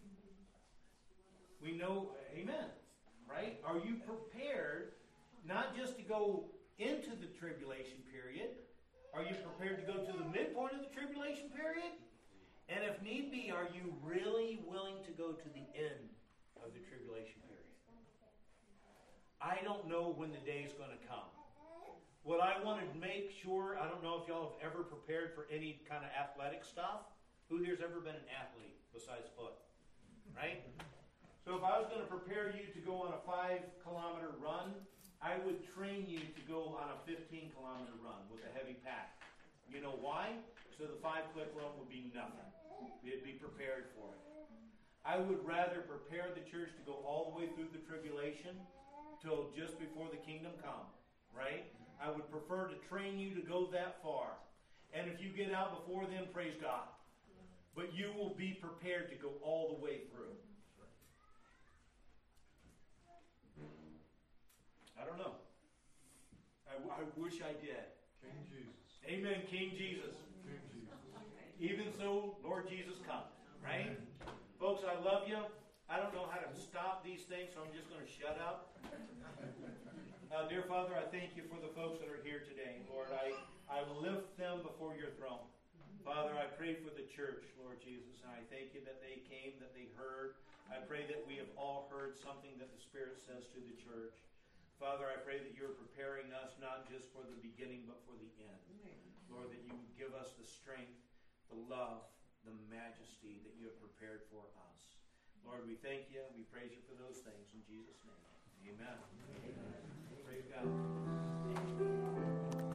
A: We know, amen, right? Are you prepared not just to go into the tribulation period? Are you prepared to go to the midpoint of the tribulation period? And if need be, are you really willing to go to the end of the tribulation period? I don't know when the day is going to come. What I want to make sure, I don't know if y'all have ever prepared for any kind of athletic stuff. Who here's ever been an athlete besides foot? Right? So if I was going to prepare you to go on a 5-kilometer run, I would train you to go on a 15-kilometer run with a heavy pack. You know why? So the 5-click run would be nothing. You'd be prepared for it. I would rather prepare the church to go all the way through the tribulation till just before the kingdom come. Right? I would prefer to train you to go that far. And if you get out before then, praise God. But you will be prepared to go all the way through. I don't know. I wish I did.
B: King Jesus.
A: Amen, King Jesus.
B: King Jesus.
A: Even so, Lord Jesus, come. Right? Folks, I love you. I don't know how to stop these things, so I'm just going to shut up. Dear Father, I thank you for the folks that are here today. Lord, I lift them before your throne. Father, I pray for the church, Lord Jesus, and I thank you that they came, that they heard. I pray that we have all heard something that the Spirit says to the church. Father, I pray that you're preparing us not just for the beginning, but for the end. Lord, that you would give us the strength, the love, the majesty that you have prepared for us. Lord, we thank you. We praise you for those things in Jesus' name. Amen. Amen. Praise God.